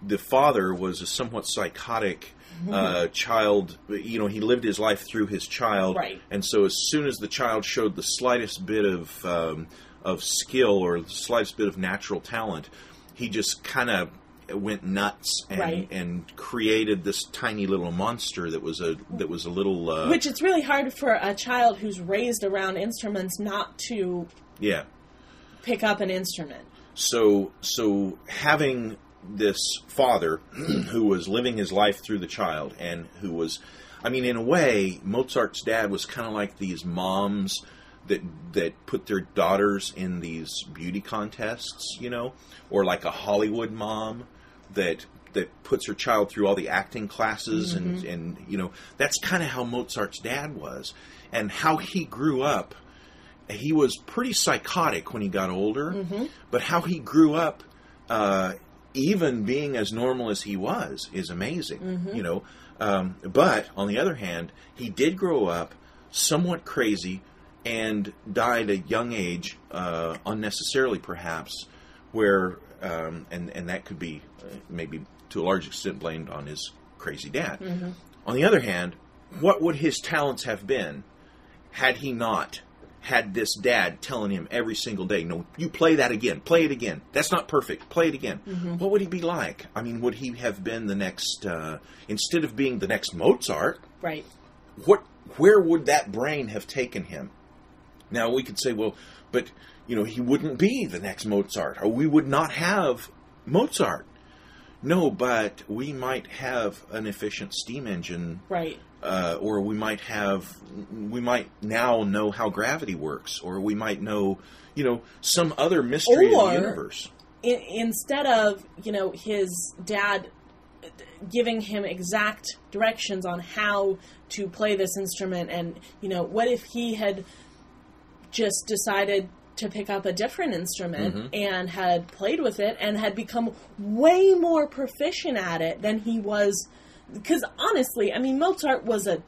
the father was a somewhat psychotic uh, child. You know, he lived his life through his child, Right. and so as soon as the child showed the slightest bit of um, of skill or the slightest bit of natural talent, he just kind of went nuts and Right. and created this tiny little monster that was a that was a little uh, Which it's really hard for a child who's raised around instruments not to yeah. pick up an instrument. So so having this father who was living his life through the child and who was, I mean, in a way, Mozart's dad was kind of like these moms that that put their daughters in these beauty contests, you know, or like a Hollywood mom that that puts her child through all the acting classes, Mm-hmm. and and you know, that's kind of how Mozart's dad was, and how he grew up. He was pretty psychotic when he got older, Mm-hmm. but how he grew up, uh, even being as normal as he was, is amazing. Mm-hmm. You know, um, but on the other hand, he did grow up somewhat crazy and died at a young age, uh, unnecessarily perhaps, where um, and and that could be uh, maybe to a large extent blamed on his crazy dad. Mm-hmm. On the other hand, what would his talents have been had he not had this dad telling him every single day, no, you play that again, play it again. That's not perfect, play it again. Mm-hmm. What would he be like? I mean, would he have been the next, uh, instead of being the next Mozart, Right. what, where would that brain have taken him? Now, we could say, well, but, you know, he wouldn't be the next Mozart, or we would not have Mozart. No, but we might have an efficient steam engine, Right. uh, or we might have, we might now know how gravity works, or we might know, you know, some other mystery Or- of the universe. In, instead of, you know, his dad giving him exact directions on how to play this instrument, and, you know, what if he had just decided to pick up a different instrument Mm-hmm. and had played with it and had become way more proficient at it than he was. Because honestly, I mean, Mozart was a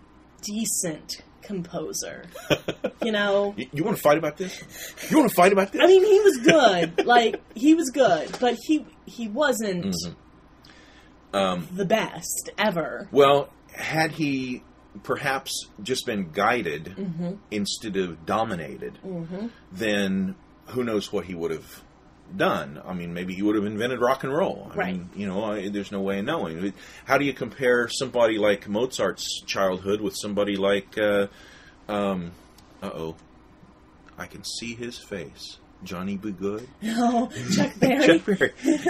decent composer. You know? You, you want to fight about this? You want to fight about this? I mean, he was good. Like, he was good, but he he wasn't Mm-hmm. um, the best ever. well, had he perhaps just been guided Mm-hmm. instead of dominated, Mm-hmm. then who knows what he would have done. I mean, maybe he would have invented rock and roll. I Right. mean, you know, I, there's no way of knowing. How do you compare somebody like Mozart's childhood with somebody like, uh, um, uh-oh, I can see his face. Johnny B. Good? Oh, Chuck Berry. Chuck Berry.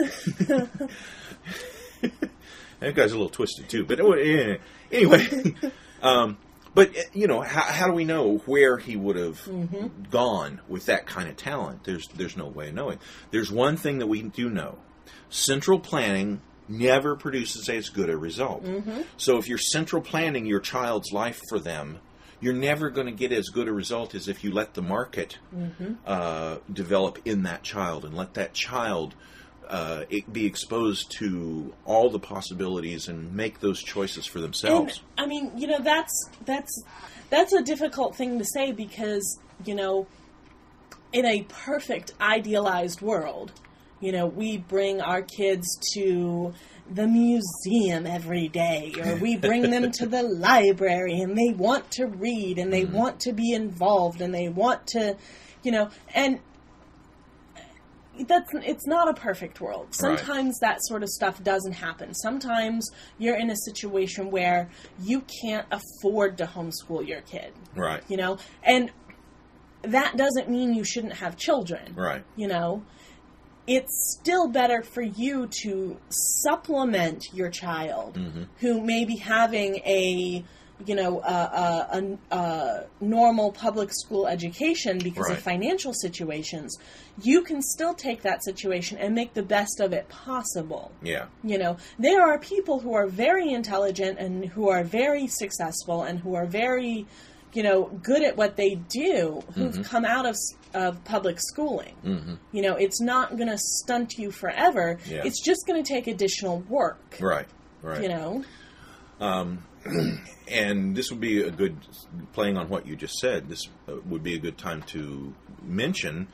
That guy's a little twisted, too. But uh, anyway, um, but, uh, you know, how, how do we know where he would have Mm-hmm. gone with that kind of talent? There's there's no way of knowing. There's one thing that we do know. Central planning never produces as good a result. Mm-hmm. So if you're central planning your child's life for them, you're never going to get as good a result as if you let the market Mm-hmm. uh, develop in that child and let that child uh, it be exposed to all the possibilities and make those choices for themselves. And, I mean, you know, that's that's that's a difficult thing to say because, you know, in a perfect idealized world, you know, we bring our kids to the museum every day, or we bring them to the library, and they want to read, and they Mm-hmm. want to be involved, and they want to, you know, and that's it's not a perfect world. Sometimes that sort of stuff doesn't happen. Sometimes you're in a situation where you can't afford to homeschool your kid, Right. you know, and that doesn't mean you shouldn't have children. Right. You know, it's still better for you to supplement your child Mm-hmm. who may be having a, you know, a, a, a, a normal public school education because Right. of financial situations. You can still take that situation and make the best of it possible. Yeah. You know, there are people who are very intelligent and who are very successful and who are very, you know, good at what they do, who've Mm-hmm. come out of of public schooling. Mm-hmm. You know, it's not going to stunt you forever. Yeah. It's just going to take additional work. Right. Right. You know? Um, and this would be a good, playing on what you just said, this uh, would be a good time to mention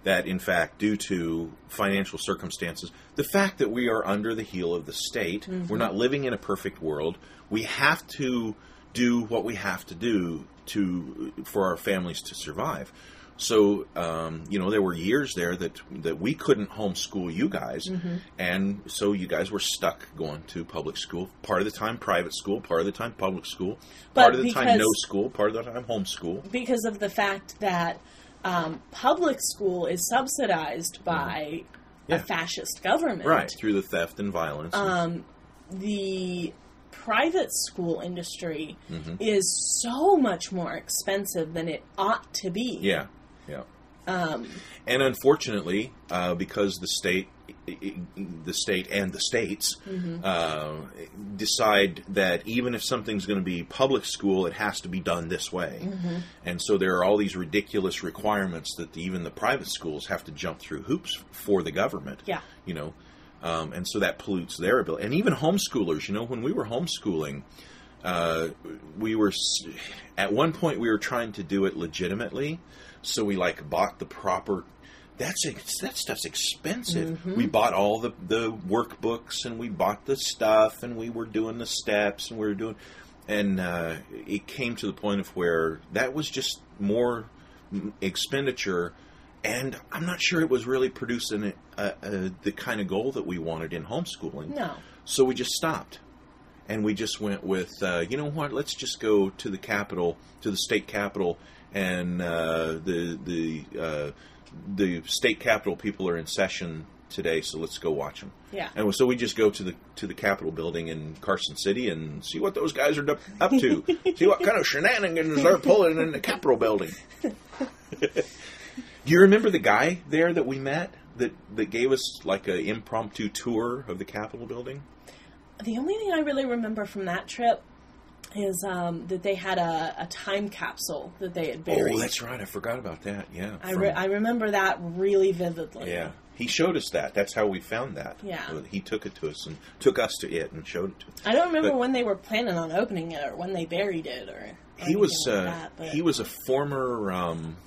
that, in fact, due to financial circumstances, the fact that we are under the heel of the state, mm-hmm. we're not living in a perfect world, we have to do what we have to do to for our families to survive. So, um, you know, there were years there that that we couldn't homeschool you guys, mm-hmm. and so you guys were stuck going to public school. Part of the time private school, part of the time public school, but part of the time no school, part of the time homeschool. Because of the fact that um, public school is subsidized by mm-hmm. yeah. a fascist government. Right, through the theft and violence. Um, the private school industry mm-hmm. is so much more expensive than it ought to be. Yeah. Yeah, um, and unfortunately, uh, because the state, the state and the states mm-hmm. uh, decide that even if something's going to be public school, it has to be done this way, mm-hmm. and so there are all these ridiculous requirements that the, even the private schools have to jump through hoops for the government. Yeah, you know, um, and so that pollutes their ability. And even homeschoolers, you know, when we were homeschooling. Uh, we were, at one point we were trying to do it legitimately, so we like bought the proper, that's, that stuff's expensive. Mm-hmm. We bought all the, the workbooks, and we bought the stuff, and we were doing the steps, and we were doing, and uh, it came to the point of where that was just more expenditure, and I'm not sure it was really producing a, a, a, the kind of goal that we wanted in homeschooling. No. So we just stopped. And we just went with, uh, you know what, let's just go to the Capitol, to the state Capitol, and uh, the the uh, the state Capitol people are in session today, so let's go watch them. Yeah. And so we just go to the to the Capitol building in Carson City and see what those guys are up to. See what kind of shenanigans they're pulling in the Capitol building. Do you remember the guy there that we met that, that gave us like an impromptu tour of the Capitol building? The only thing I really remember from that trip is um, that they had a, a time capsule that they had buried. Oh, that's right. I forgot about that. Yeah. I, re- I remember that really vividly. Yeah. He showed us that. That's how we found that. Yeah. He took it to us and took us to it and showed it to us. I don't remember but when they were planning on opening it or when they buried it or, or he was like uh, that, but... he was a former um,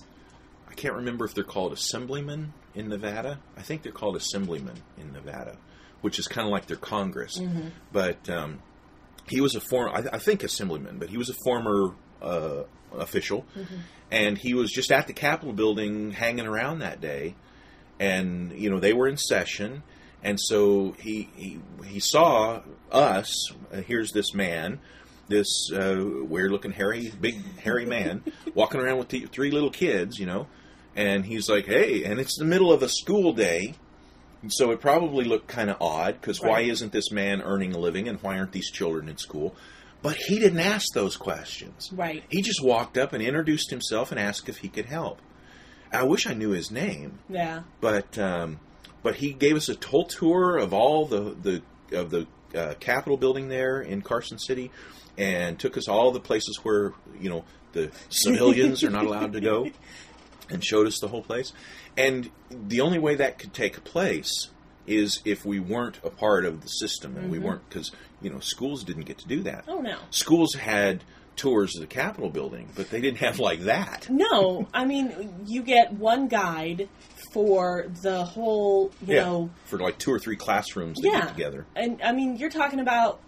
I can't remember if they're called assemblymen in Nevada. I think they're called assemblymen in Nevada, which is kind of like their Congress. Mm-hmm. But um, he was a former, I, I think assemblyman, but he was a former uh, official. Mm-hmm. And he was just at the Capitol building hanging around that day. And, you know, they were in session. And so he he, he saw us. Uh, here's this man, this uh, weird-looking, hairy, big, hairy man, walking around with the three little kids, you know. And he's like, hey, and it's the middle of a school day. So it probably looked kind of odd, because right. why isn't this man earning a living, and why aren't these children in school? But he didn't ask those questions. Right. He just walked up and introduced himself and asked if he could help. I wish I knew his name. Yeah. But um, but he gave us a whole tour of all the the of the uh, Capitol building there in Carson City, and took us all the places where, you know, the civilians are not allowed to go, and showed us the whole place. And the only way that could take place is if we weren't a part of the system, and mm-hmm. we weren't, because, you know, schools didn't get to do that. Oh, no. Schools had tours of the Capitol building, but they didn't have like that. No. I mean, you get one guide for the whole, you yeah, know... for like two or three classrooms that yeah. get together. And, I mean, you're talking about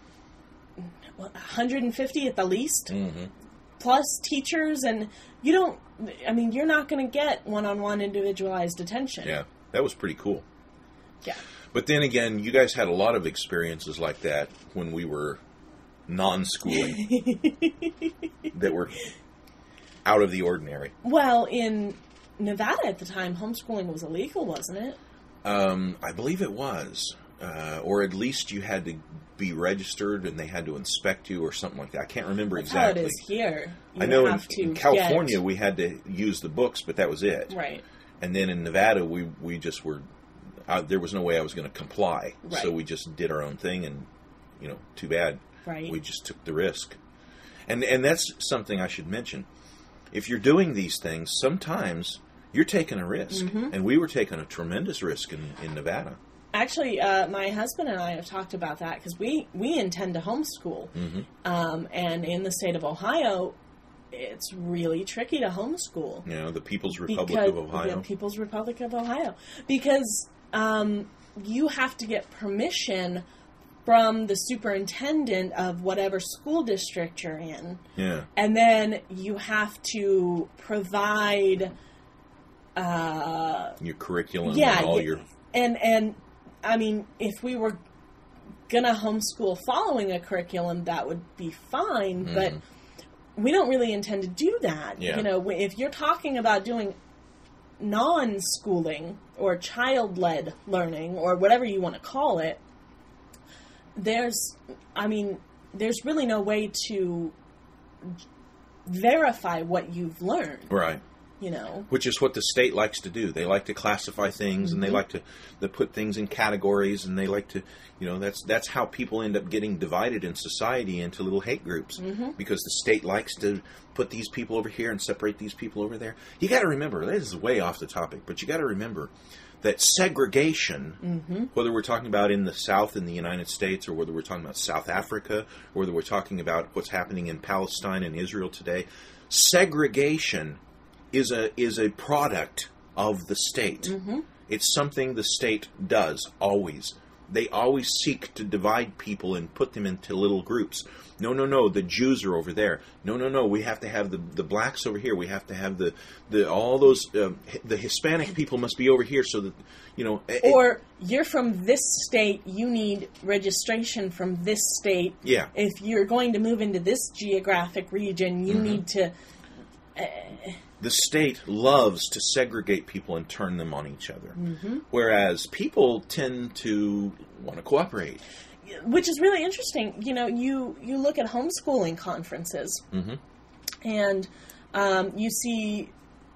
what, one hundred fifty at the least, mm-hmm. plus teachers, and you don't... I mean, you're not going to get one-on-one individualized attention. Yeah, that was pretty cool. Yeah. But then again, you guys had a lot of experiences like that when we were non-schooling that were out of the ordinary. Well, in Nevada at the time, homeschooling was illegal, wasn't it? Um, I believe it was. Uh, or at least you had to be registered and they had to inspect you or something like that. I can't remember That's exactly. How it is here. You I know in, have to in California get... we had to use the books, but that was it. Right. And then in Nevada we, we just were, uh, there was no way I was going to comply. Right. So we just did our own thing, and, you know, too bad. Right. We just took the risk. And and that's something I should mention. If you're doing these things, sometimes you're taking a risk. Mm-hmm. And we were taking a tremendous risk in, in Nevada. Actually, uh, my husband and I have talked about that because we, we intend to homeschool. Mm-hmm. Um, and in the state of Ohio, it's really tricky to homeschool. You know, the People's Republic because, of Ohio. The People's Republic of Ohio. Because um, you have to get permission from the superintendent of whatever school district you're in. Yeah. And then you have to provide... Uh, your curriculum yeah, and all yeah, your... And, and, I mean, if we were going to homeschool following a curriculum, that would be fine, mm-hmm. but we don't really intend to do that. Yeah. You know, if you're talking about doing non-schooling or child-led learning or whatever you want to call it, there's, I mean, there's really no way to verify what you've learned. Right. You know. Which is what the state likes to do. They like to classify things, mm-hmm. and they like to, to put things in categories, and they like to, you know, that's that's how people end up getting divided in society into little hate groups. Mm-hmm. Because the state likes to put these people over here and separate these people over there. You got to remember, this is way off the topic, but you got to remember that segregation, mm-hmm. whether we're talking about in the South in the United States, or whether we're talking about South Africa, or whether we're talking about what's happening in Palestine and Israel today, segregation is a is a product of the state. Mm-hmm. It's something the state does, always. They always seek to divide people and put them into little groups. No, no, no, the Jews are over there. No, no, no, we have to have the, the blacks over here. We have to have the, the all those, uh, the Hispanic people must be over here so that, you know. Or it, you're from this state, you need registration from this state. Yeah. If you're going to move into this geographic region, you mm-hmm. need to... Uh, The state loves to segregate people and turn them on each other. Mm-hmm. Whereas people tend to want to cooperate. Which is really interesting. You know, you, you look at homeschooling conferences, mm-hmm. and um, you see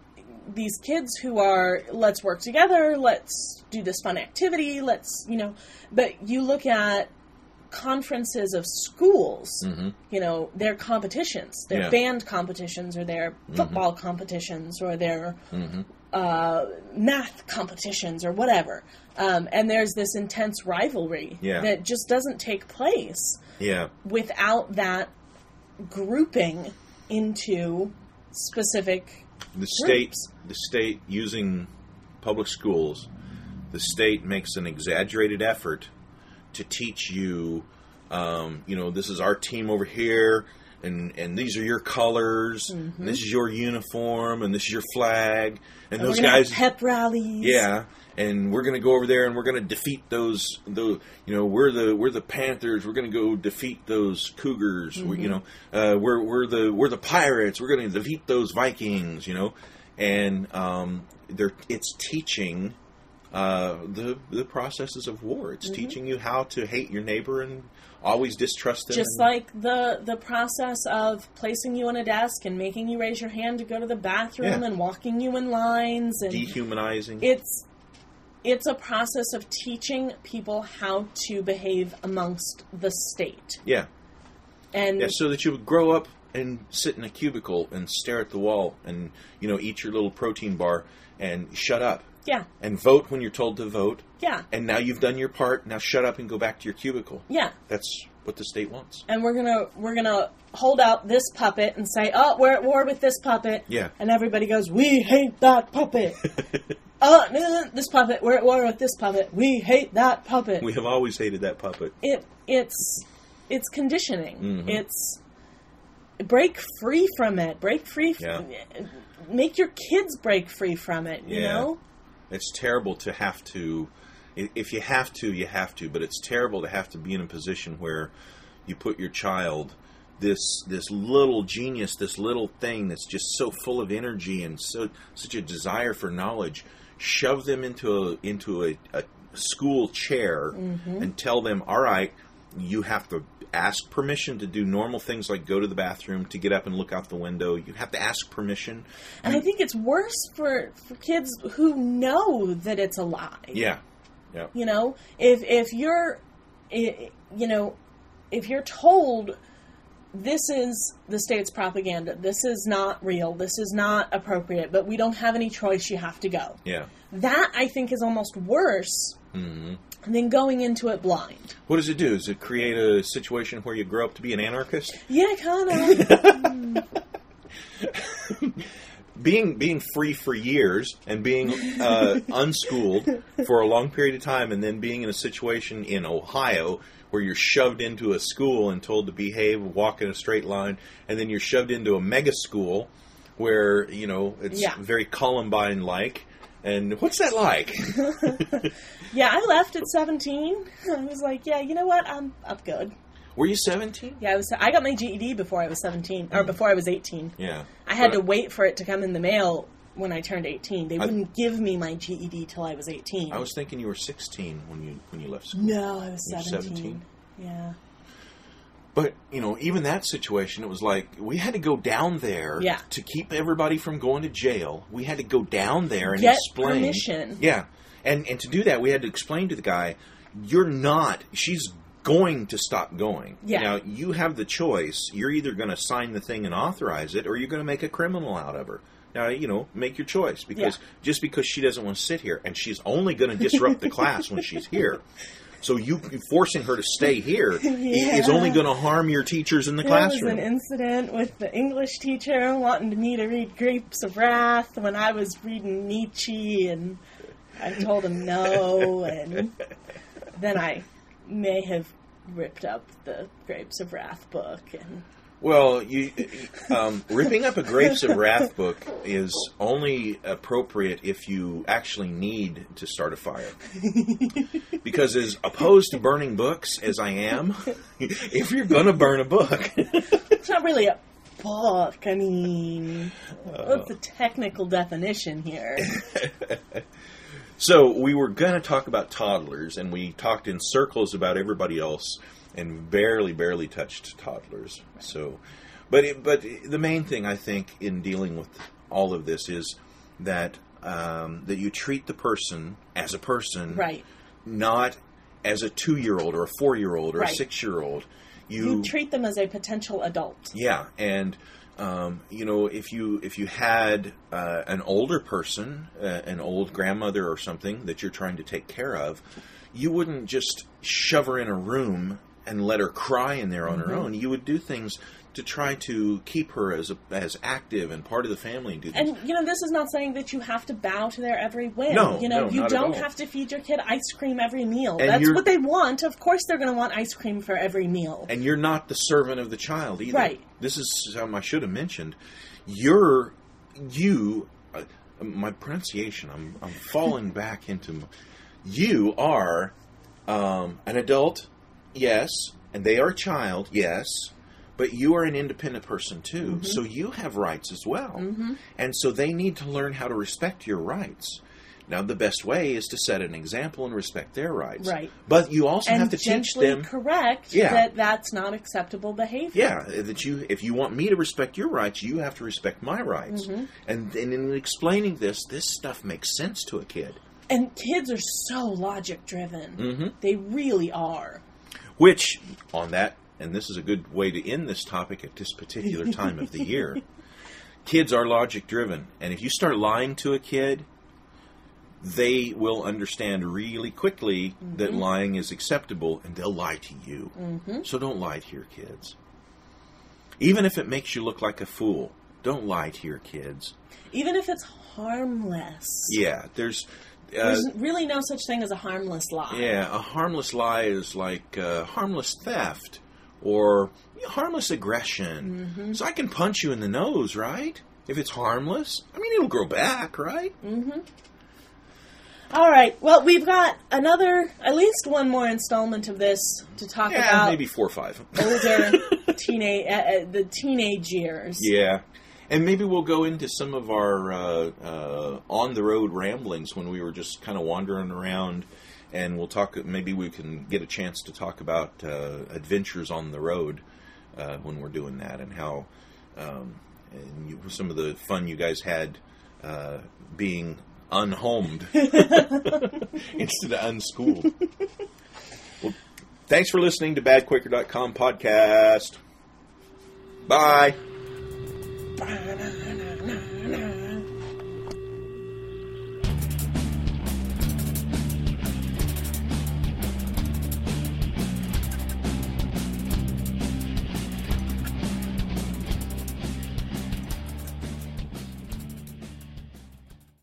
these kids who are, let's work together, let's do this fun activity, let's, you know, but you look at conferences of schools, mm-hmm. you know, their competitions, their yeah. band competitions, or their football mm-hmm. competitions, or their mm-hmm. uh, math competitions, or whatever. Um, and there's this intense rivalry yeah. that just doesn't take place yeah. without that grouping into specific the state. groups. The state, using public schools, the state makes an exaggerated effort to teach you, um, you know, this is our team over here, and, and these are your colors, mm-hmm. and this is your uniform, and this is your flag, and, and those we're gonna guys have pep rallies. Yeah, and we're gonna go over there and we're gonna defeat those. Those, you know, we're the we're the Panthers. We're gonna go defeat those Cougars. Mm-hmm. We, you know, uh, we're we're the we're the Pirates. We're gonna defeat those Vikings. You know, and um, they're it's teaching. Uh, the the processes of war. It's mm-hmm. teaching you how to hate your neighbor and always distrust them. Just like the the process of placing you on a desk and making you raise your hand to go to the bathroom yeah. and walking you in lines and dehumanizing. It's it's a process of teaching people how to behave amongst the state. Yeah. And yeah, so that you would grow up and sit in a cubicle and stare at the wall and, you know, eat your little protein bar and shut up. Yeah. And vote when you're told to vote. Yeah. And now you've done your part. Now shut up and go back to your cubicle. Yeah. That's what the state wants. And we're gonna we're gonna hold out this puppet and say, "Oh, we're at war with this puppet." Yeah. And everybody goes, "We hate that puppet." Oh, no, this puppet. We're at war with this puppet. We hate that puppet. We have always hated that puppet. It it's it's conditioning. Mm-hmm. It's break free from it. Break free. Yeah. F- make your kids break free from it. You yeah. know. It's terrible to have to, if you have to, you have to, but it's terrible to have to be in a position where you put your child, this this little genius, this little thing that's just so full of energy and so such a desire for knowledge, shove them into a, into a, a school chair mm-hmm. and tell them, all right, you have to ask permission to do normal things like go to the bathroom, to get up and look out the window. You have to ask permission. And I, mean, I think it's worse for, for kids who know that it's a lie. Yeah. Yeah. You know, if if you're, you know, if you're told this is the state's propaganda, this is not real, this is not appropriate, but we don't have any choice, you have to go. Yeah. That, I think, is almost worse mm-hmm. than going into it blind. What does it do? Does it create a situation where you grow up to be an anarchist? Yeah, kind of. being being free for years and being uh, unschooled for a long period of time, and then being in a situation in Ohio where you're shoved into a school and told to behave, walk in a straight line, and then you're shoved into a mega school where, you know, it's yeah. very Columbine-like. And what's that like? Yeah, I left at seventeen. I was like, yeah, you know what? I'm I'm good. Were you seventeen? Yeah, I was. I got my G E D before I was seventeen, or before I was eighteen. Yeah. I had but, to wait for it to come in the mail when I turned eighteen. They I, wouldn't give me my G E D till I was eighteen. I was thinking you were sixteen when you when you left school. No, I was seventeen. seventeen. Yeah. But, you know, even that situation, it was like, we had to go down there yeah. to keep everybody from going to jail. We had to go down there and Get explain. permission. Yeah. And and to do that, we had to explain to the guy, you're not, she's going to stop going. Yeah. Now, you have the choice. You're either going to sign the thing and authorize it, or you're going to make a criminal out of her. Now, you know, make your choice. Because yeah. just because she doesn't want to sit here, and she's only going to disrupt the class when she's here. So you forcing her to stay here yeah. is only going to harm your teachers in the there classroom. There was an incident with the English teacher wanting me to read Grapes of Wrath when I was reading Nietzsche, and I told him no, and then I may have ripped up the Grapes of Wrath book. And Well, you, um, ripping up a Grapes of Wrath book is only appropriate if you actually need to start a fire. Because as opposed to burning books, as I am, if you're going to burn a book... It's not really a book. I mean, Uh, what's the technical definition here? So we were going to talk about toddlers, and we talked in circles about everybody else, and barely, barely touched toddlers. So, but it, but the main thing I think in dealing with all of this is that um, that you treat the person as a person, Right. not as a two-year-old or a four-year-old or Right. a six-year-old. You treat them as a potential adult. Yeah, and um, you know, if you if you had uh, an older person, uh, an old grandmother or something that you're trying to take care of, you wouldn't just shove her in a room and let her cry in there on Mm-hmm. her own. You would do things to try to keep her as a, as active and part of the family and do things. And, you know, this is not saying that you have to bow to their every whim. No, you know, no, you not at don't all. have to feed your kid ice cream every meal. And That's you're- what they want. Of course they're going to want ice cream for every meal. And you're not the servant of the child either. Right. This is something I should have mentioned. You're, you, uh, my pronunciation, I'm, I'm falling back into, you are um, an adult, yes, and they are a child, yes, but you are an independent person too. Mm-hmm. So you have rights as well. Mm-hmm. And so they need to learn how to respect your rights. Now, the best way is to set an example and respect their rights. Right. But you also and have to teach gently them... correct Yeah. that that's not acceptable behavior. Yeah, that you, if you want me to respect your rights, you have to respect my rights. Mm-hmm. And, and in explaining this, this stuff makes sense to a kid. And kids are so logic-driven. Mm-hmm. They really are. Which, on that, and this is a good way to end this topic at this particular time of the year, kids are logic-driven. And if you start lying to a kid, they will understand really quickly mm-hmm. that lying is acceptable, and they'll lie to you. Mm-hmm. So don't lie to your kids. Even if it makes you look like a fool, don't lie to your kids. Even if it's harmless. Yeah, there's... Uh, There's really no such thing as a harmless lie. Yeah, a harmless lie is like uh, harmless theft or harmless aggression. Mm-hmm. So I can punch you in the nose, right? If it's harmless. I mean, it'll grow back, right? Mm-hmm. All right. Well, we've got another, at least one more installment of this to talk yeah, about. maybe four or five. older teenage, uh, uh, the teenage years. Yeah. And maybe we'll go into some of our uh, uh, on-the-road ramblings when we were just kind of wandering around, and we'll talk. Maybe we can get a chance to talk about uh, adventures on the road uh, when we're doing that, and how um, and you, some of the fun you guys had uh, being unhomed instead of unschooled. Well, thanks for listening to Bad Quaker dot com podcast. Bye. Ba-na-na-na.